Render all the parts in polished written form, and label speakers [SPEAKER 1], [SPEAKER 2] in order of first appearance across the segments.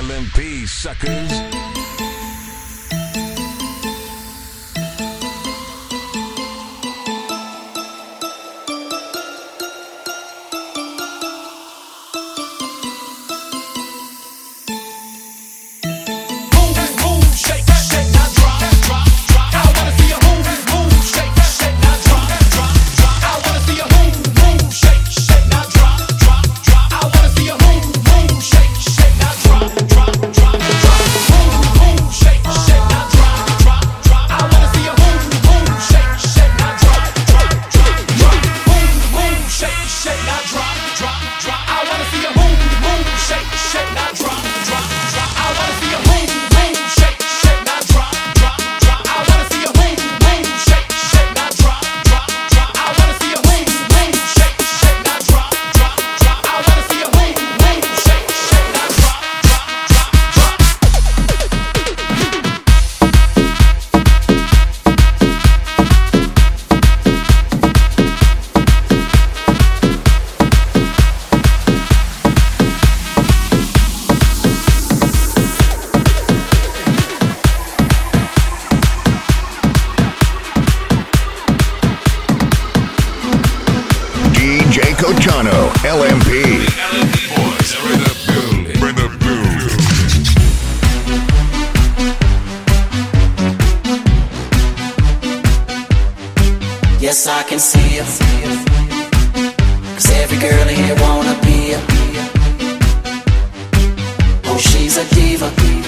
[SPEAKER 1] LMP, suckers.
[SPEAKER 2] Cochano, LMP.
[SPEAKER 1] Boys are in the building. In the building.
[SPEAKER 3] Yes, I can see it. 'Cause every girl in here wanna be a. Oh, she's a diva.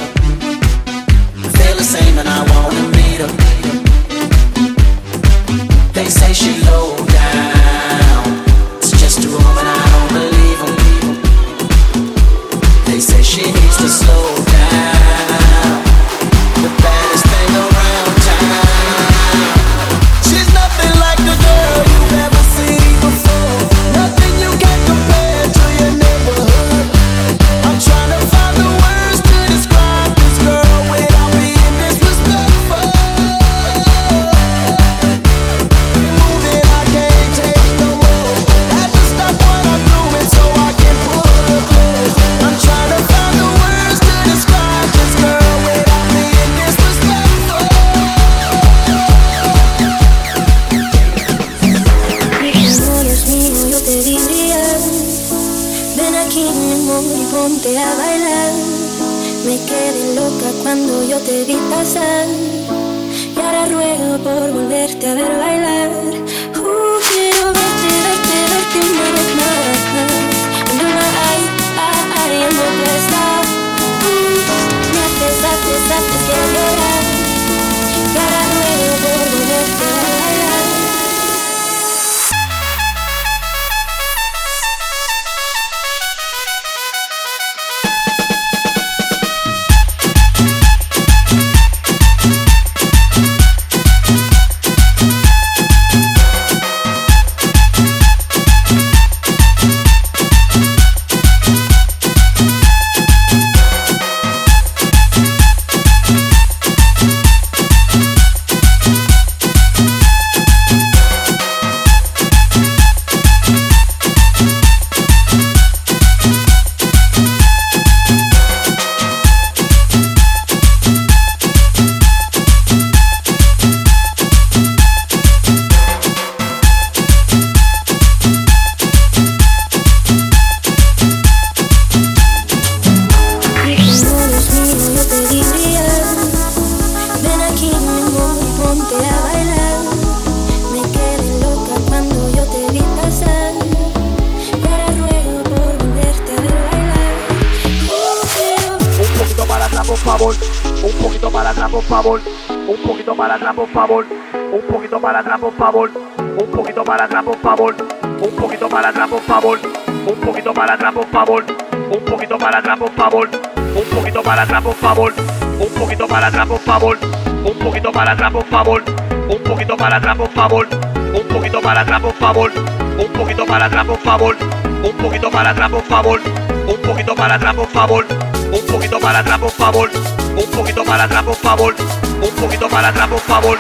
[SPEAKER 3] I feel the same and I wanna meet her. They say she low down. It's just a rumor and I don't believe them. They say she needs to slow down. The baddest thing around town. She's nothing like the girl you've ever seen before. Nothing you can compare to your neighborhood. I'm trying to find the words to describe this girl without being disrespectful. Moving, I can't take no more. Had to stop what I'm doing so I can pull her close. I'm trying to find the words to describe this girl without being disrespectful.
[SPEAKER 4] Dios mío, yo te diría, ven aquí mi amor y ponte a bailar. Me quedé loca cuando yo te vi pasar y ahora ruego por volverte a ver bailar. Quiero verte, verte, verte una vez más. Under my eye, and no puedes stop. Me haces que llorar y ahora ruego por volverte a ver bailar.
[SPEAKER 5] Un poquito para atrás, por favor. Un poquito para atrás, por favor. Un poquito para atrás, por favor. Un poquito para atrás, por favor. Un poquito para atrás, por favor. Un poquito para atrás, por favor. Un poquito para atrás, por favor. Un poquito para atrás, por favor. Un poquito para atrás, por favor. Un poquito para atrás, por favor. Un poquito para atrás, por favor. Un poquito para atrás, por favor. Un poquito para atrás, por favor. Un poquito para atrás, por favor. Un poquito para atrás, por favor. Un poquito para atrás, por favor. Un poquito para atrás, por favor. Un poquito para atrás, por favor.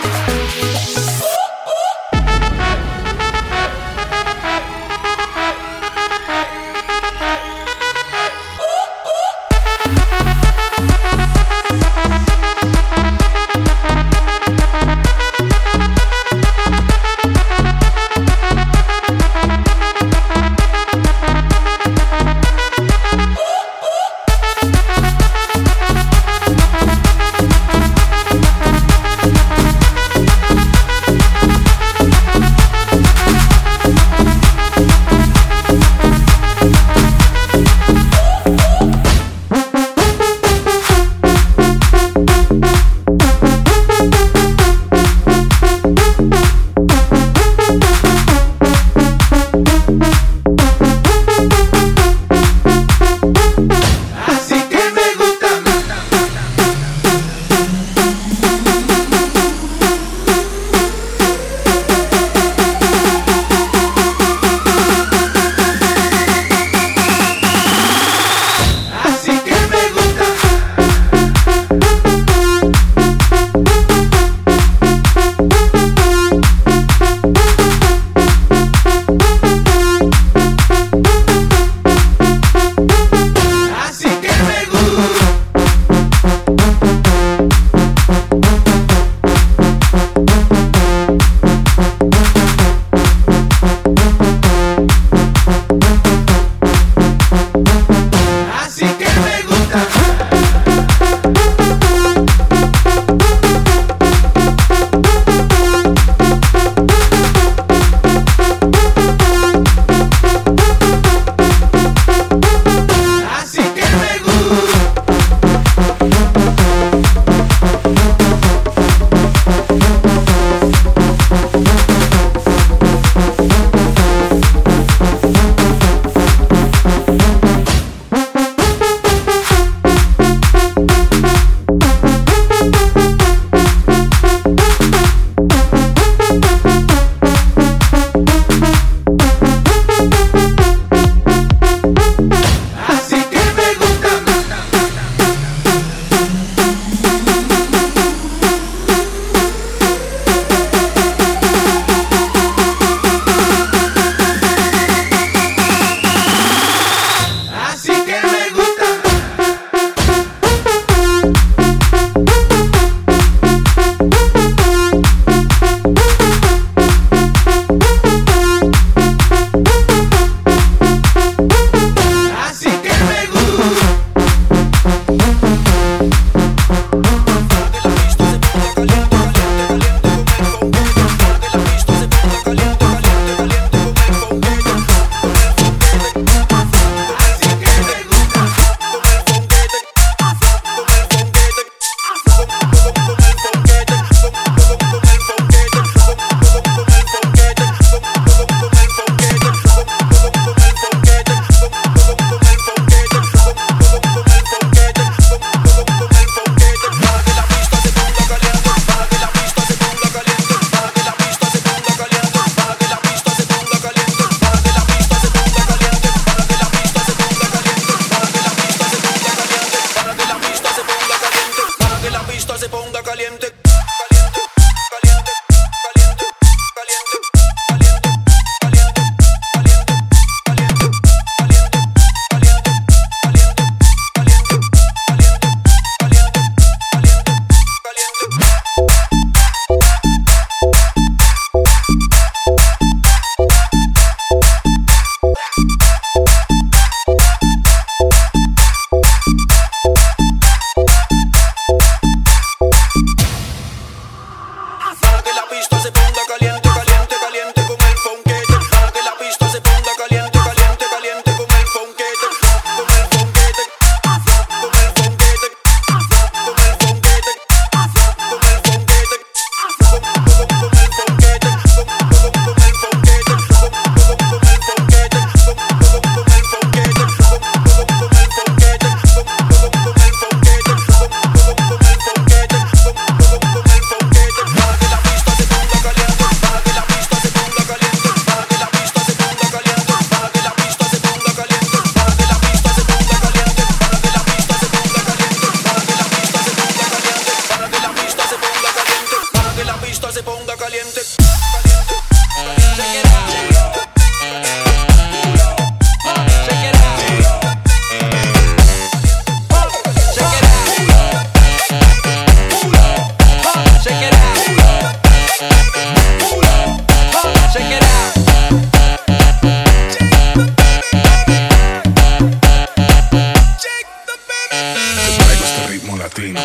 [SPEAKER 1] ritmo latino.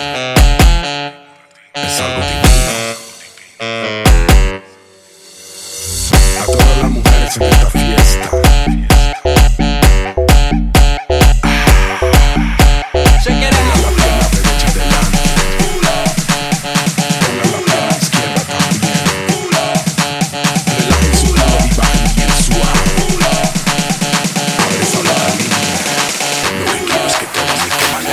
[SPEAKER 1] Es algo divino. A todas las mujeres en esta fiesta.
[SPEAKER 3] Check it out.
[SPEAKER 1] Ponga la pierna derecha delante. Ponga la pierna izquierda también. Relaje su culo y baje bien suave. Abre esa boca linda. Lo que quiero es que todo se coma allá.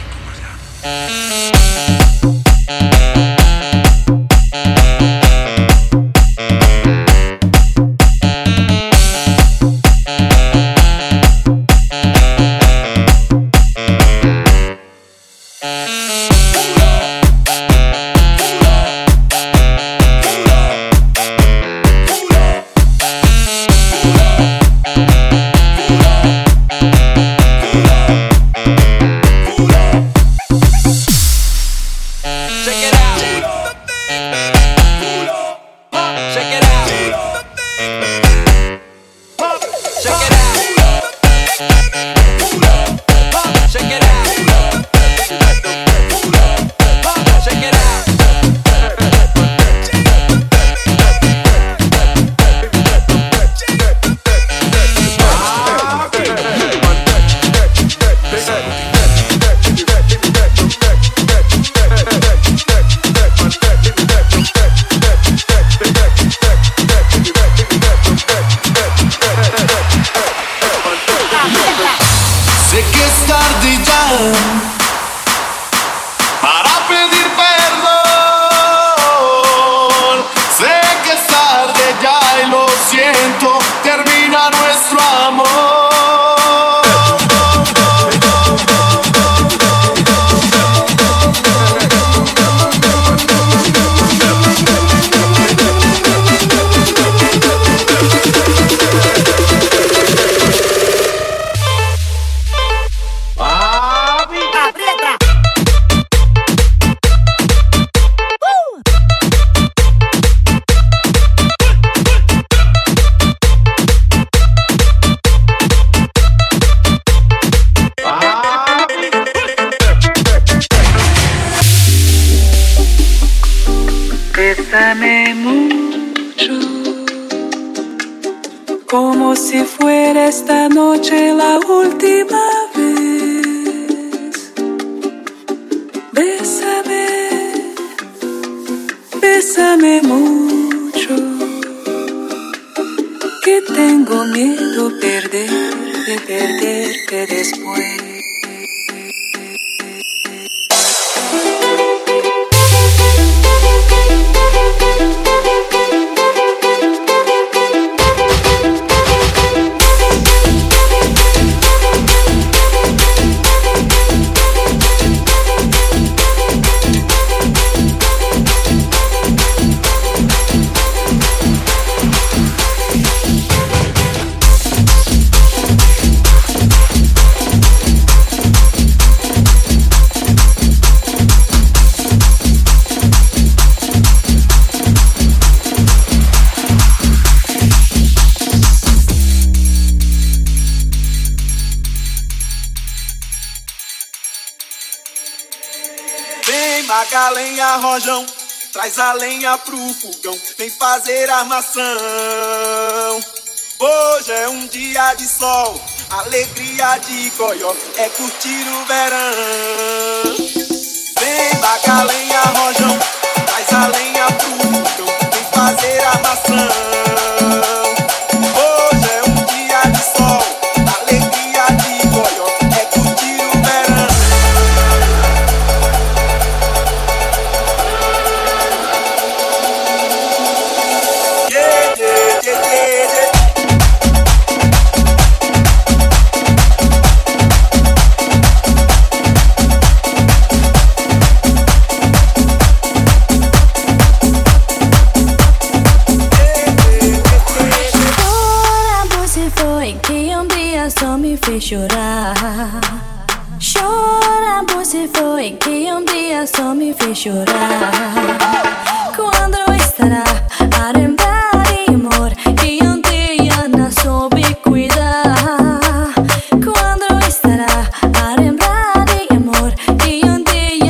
[SPEAKER 2] Bésame mucho, como si fuera esta noche la última vez. Bésame, bésame mucho, que tengo miedo de perderte después.
[SPEAKER 6] Taca a lenha, rojão, traz a lenha pro fogão, vem fazer armação. Hoje é um dia de sol, alegria de coió, é curtir o verão. Vem taca a lenha, rojão, traz a lenha pro fogão, vem fazer armação. Hoje é um dia de sol, alegria de coió, é curtir o verão.
[SPEAKER 4] Só me fez chorar. Chora, você foi que um dia só me fez chorar. Quando estará a lembrar de amor que um dia não soube cuidar? Quando estará a lembrar de amor que um dia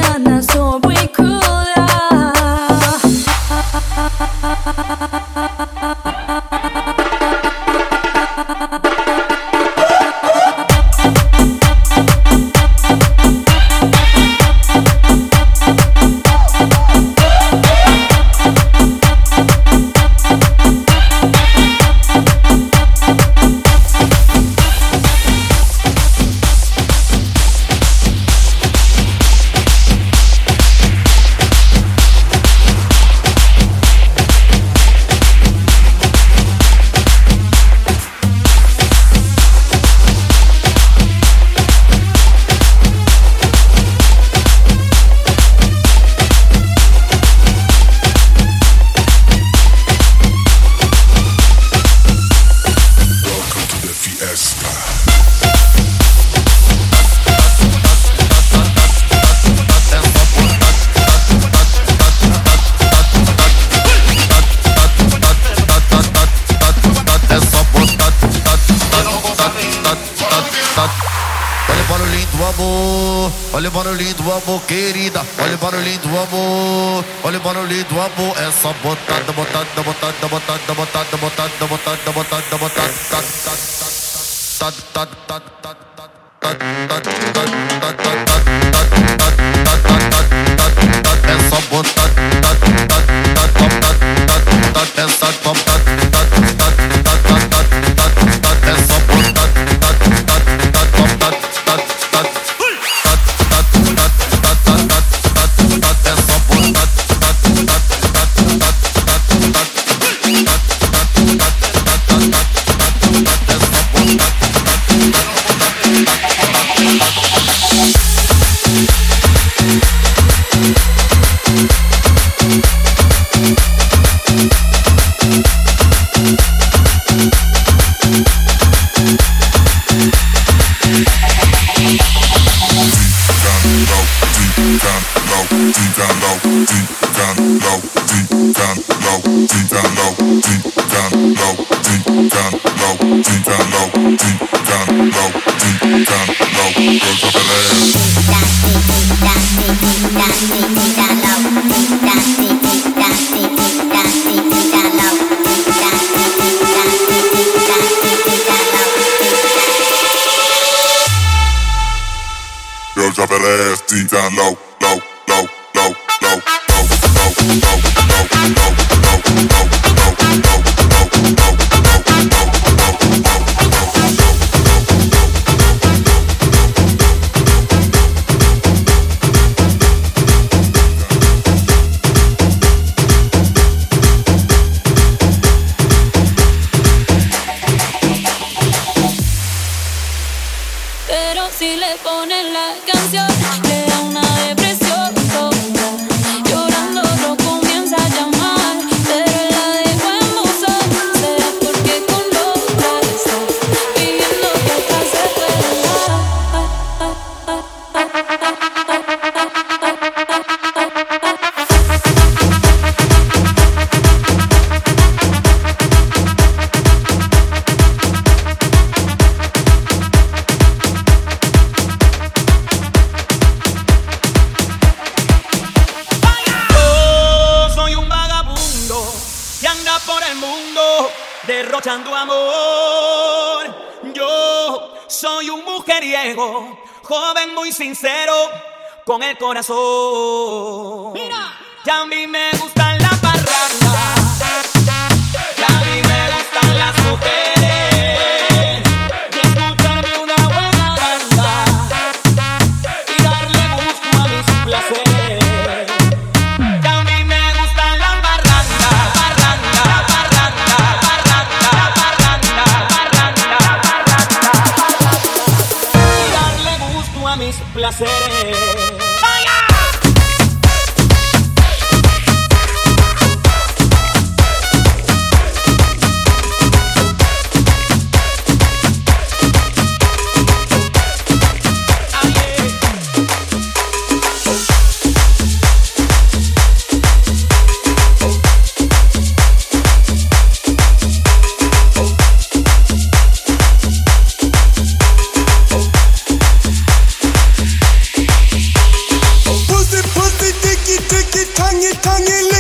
[SPEAKER 7] barulhinho do amor, querida. Olha o barulhinho do amor. Olha o barulhinho do amor. É só botada, botada, botada, botada, botada, botada, botada, botada, botada. É só botar. É só botar.
[SPEAKER 1] Girl, drop that ass deep down low, low, low, low, low, low, low,
[SPEAKER 4] Pero si le ponen la canción, le da una depresión tonta. Llorando lo comienza a llamar, pero la dejo en buzón. Será porque con otra está pidiendo que atrás se
[SPEAKER 6] derrochando amor. Yo soy un mujeriego, joven muy sincero, con el corazón. Mira. Y a mí me gustan las parrandas, y a mí me gustan las mujeres, y escucharme una buena banda y darle gusto a mis placeres. Placeres.
[SPEAKER 8] Tangy, tangy,